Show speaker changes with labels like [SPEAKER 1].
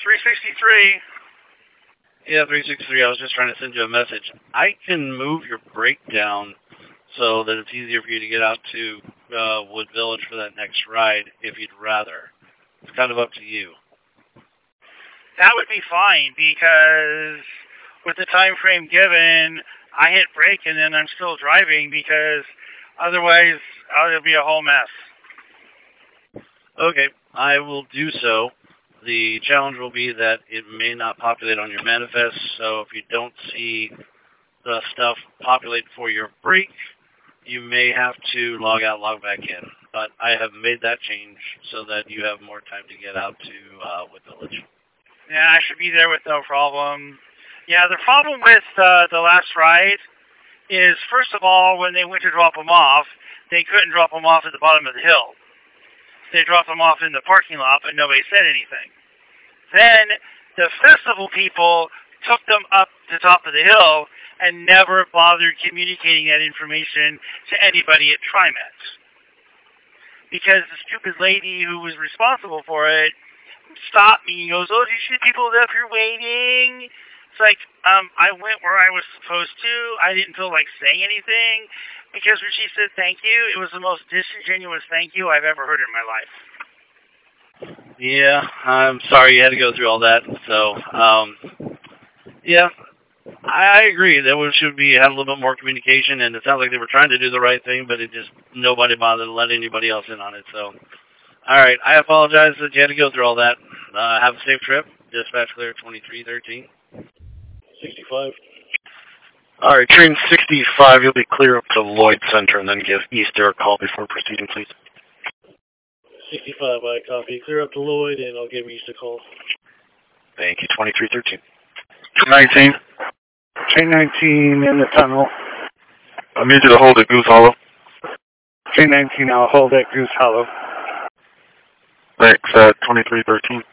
[SPEAKER 1] 363.
[SPEAKER 2] Yeah, 363, I was just trying to send you a message. I can move your breakdown so that it's easier for you to get out to Wood Village for that next ride if you'd rather. It's kind of up to you.
[SPEAKER 1] That would be fine, because with the time frame given, I hit brake and then I'm still driving, because otherwise it'll be a whole mess.
[SPEAKER 2] Okay, I will do so. The challenge will be that it may not populate on your manifest, so if you don't see the stuff populate for your break, you may have to log out, log back in. But I have made that change so that you have more time to get out to Wood Village.
[SPEAKER 1] Yeah, I should be there with no problem. Yeah, the problem with the last ride is, first of all, when they went to drop them off, they couldn't drop them off at the bottom of the hill. They dropped them off in the parking lot, but nobody said anything. Then the festival people took them up to the top of the hill and never bothered communicating that information to anybody at TriMet. Because the stupid lady who was responsible for it stopped me and goes, "Oh, do you see people up here waiting?" It's like, I went where I was supposed to. I didn't feel like saying anything. Because when she said thank you, it was the most disingenuous thank you I've ever heard in my life.
[SPEAKER 2] Yeah, I'm sorry you had to go through all that. So, yeah, I agree. There should be had a little bit more communication, and it sounds like they were trying to do the right thing, but it just nobody bothered to let anybody else in on it. So, all right, I apologize that you had to go through all that. Have a safe trip. Dispatch clear 2313.
[SPEAKER 3] 65. All right, train 65, you'll be clear up to Lloyd Center, and then give Easter a call before proceeding, please. 65, I copy. Clear up to Lloyd, and I'll give Easter a call. Thank you, 2313.
[SPEAKER 4] 19. Train 19 in the tunnel.
[SPEAKER 3] I need you to hold at Goose Hollow.
[SPEAKER 4] Train 19, I'll hold at Goose Hollow.
[SPEAKER 3] Thanks, 2313.